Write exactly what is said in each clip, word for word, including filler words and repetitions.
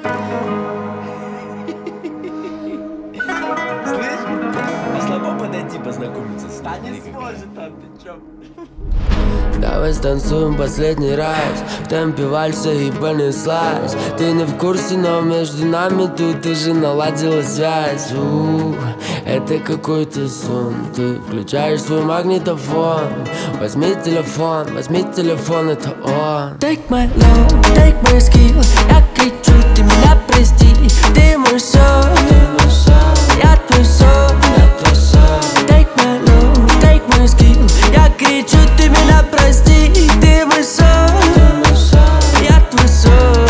Слышь, а слабо подойти познакомиться с Да не Никой? сможет он, ты чё? Давай станцуем последний раз, в темпе вальса и понеслась. Ты не в курсе, но между нами тут уже наладилась связь. У, это какой-то сон. Ты включаешь свой магнитофон. Возьми телефон, возьми телефон, это он. Take my love, take my skill. Я кричу, ты меня прости. Ты мой сон, я твой сон. Take my love, take my skill. Я кричу, ты меня прости. Ты мой сон, я твой сон.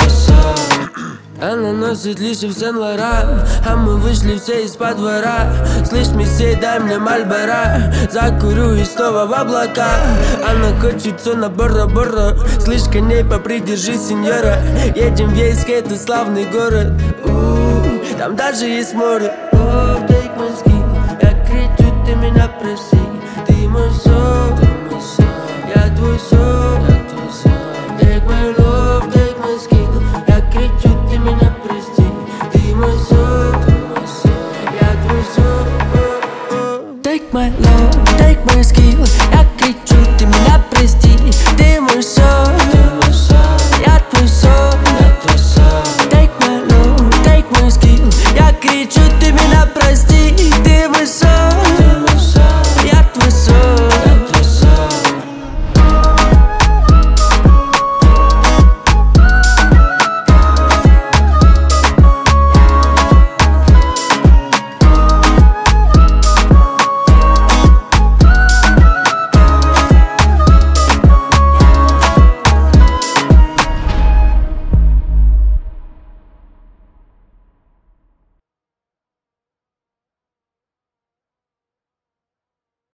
Она носит лишь в Сен-Лоран, а мы вышли все из-под двора. Слышь, месье, дай мне Мальборо. Закурю и снова в облака. Она хочет все на Бора-Бора. Слышь, коней попридержи, сеньора. Едем в Ейск, это славный город. У-у-у, там даже есть море. Oh, take my skin. Я кричу, ты меня прости. Ты мой сон, я твой сон.